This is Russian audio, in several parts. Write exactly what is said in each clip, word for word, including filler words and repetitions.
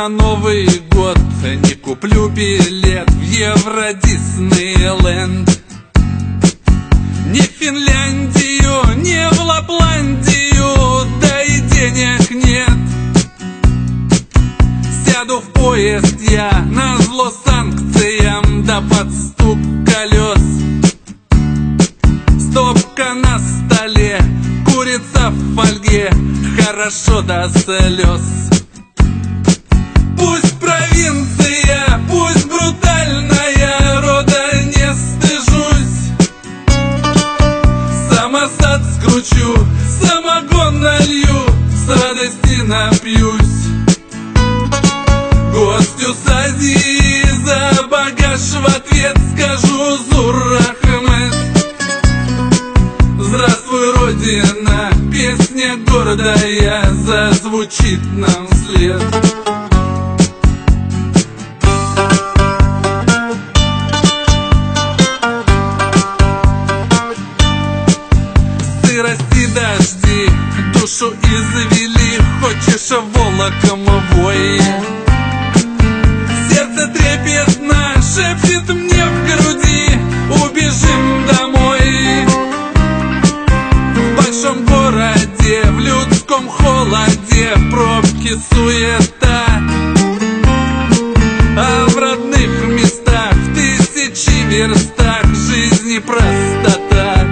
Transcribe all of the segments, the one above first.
на Новый год не куплю билет в Евро Диснейленд. Ни в Финляндию, ни в Лапландию, да и денег нет. Сяду в поезд я назло санкциям, да под стук колес. Стопка на столе, курица в фольге, хорошо до слез. Пусть провинция, пусть брутальная, рода не стыжусь. Самосад скручу, самогон налью, с радости напьюсь. Гостю сади за багаж, в ответ скажу Зур Ахмед. Здравствуй, Родина, песня гордая зазвучит нам вслед. Сырости, дожди, душу извели, хочешь волоком вой. Сердце трепетно шепчет мне в груди: убежим домой. В большом городе, в людском холоде, пробки, суета, а в родных местах, в тысячи верстах, жизни простота.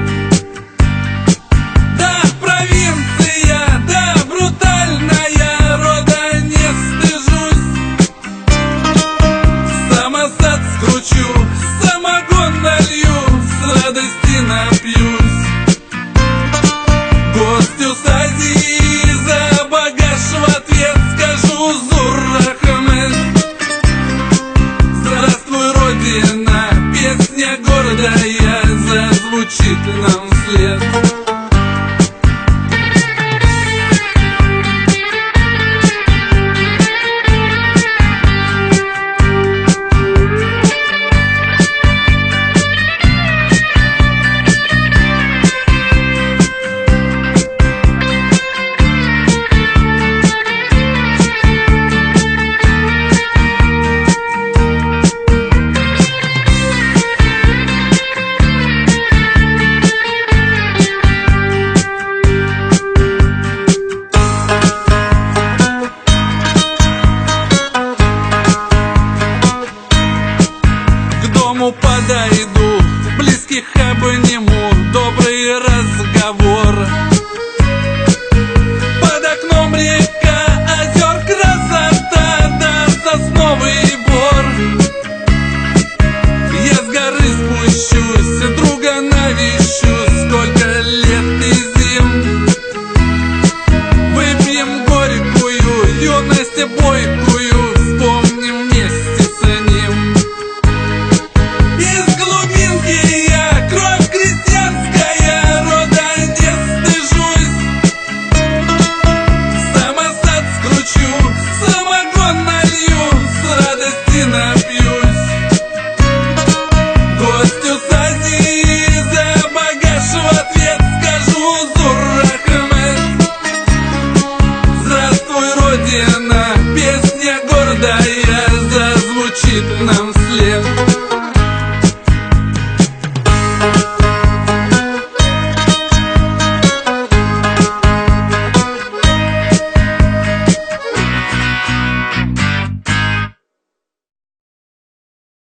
Да, провинция, да, брутальная, рода не стыжусь. Самосад скручу, самогон налью, с радости напьюсь. Гостю сади за багаж, в ответ скажу Зур Ахмед. Здравствуй, Родина, песня гордая зазвучит нам вслед. Подойду, близких обниму, добрый разговор. Под окном река, озер красота, да сосновый бор. Я с горы спущусь, друга навещу, сколько лет и зим. Выпьем горькую, юность бойкую, вспомним вместе с ним. Песня гордая зазвучит нам